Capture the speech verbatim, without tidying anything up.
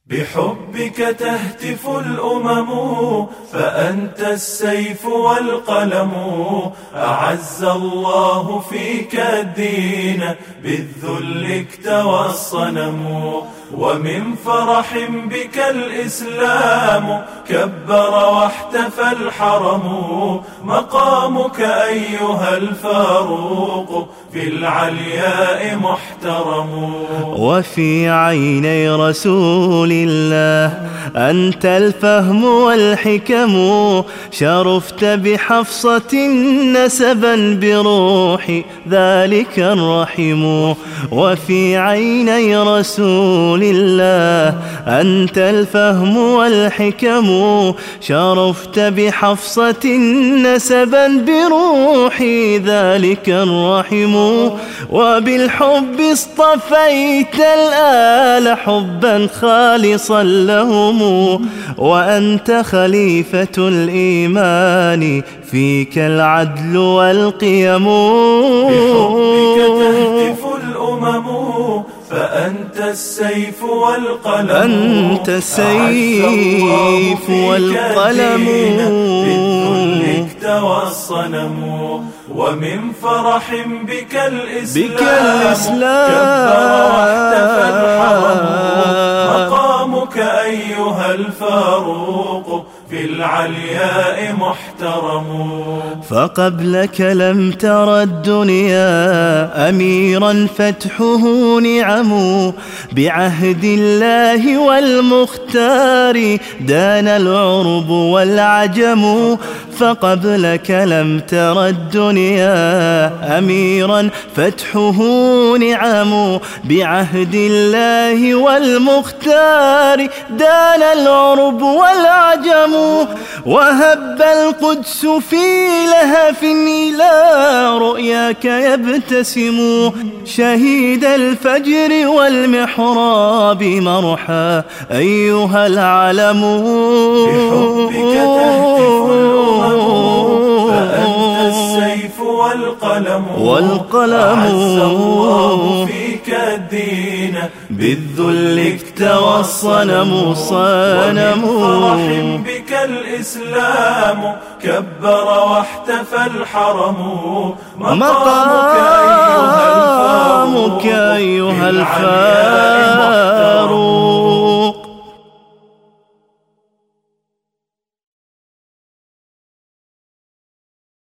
بحبك تهتف الأمم فأنت السيف والقلم. أعز الله فيك الدين بالذل اكتوى الصنم. ومن فرح بك الإسلام كبر واحتفى الحرم. مقامك أيها الفاروق في العلياء محترم. وفي عيني رسول الله أنت الفهم والحكم. شرفت بحفصة نسبا بروح ذلك الرحم. وفي عيني رسول الله أنت الفهم والحكم. شرفت بحفصة نسبا بروح ذلك الرحم. وبالحب اصطفيت الآل حبا خالصا لهم. وأنت خليفة الإيمان فيك العدل والقيم. بحبك تهتف الأمم فأنت السيف والقلم. أنت السيف والقلم بالذل اكتوى الصنم. ومن فرح بك الإسلام, بك الإسلام كبر واحتفى الحرم. مقامك أيها الفاروق في العلياء محترم. فقبلك لم تر الدنيا أميرا فتحه نعم. بعهد الله والمختار دان العرب والعجم. فقبلك لم تر الدنيا أميرا فتحه نعم. بعهد الله والمختار دان العرب والعجم. وهب القدس في لهف إلى رؤياك يبتسم. شهيد الفجر والمحراب مرحى أيها العلم. بحبك تهتف الأمم فأنت السيف والقلم. والقلم أعز الله فيك الدين بالذل اكتوى الصنم. صنم ومن فرح بك الإسلام كبر واحتفى الحرم. مقامك أيها الفاروق في العلياء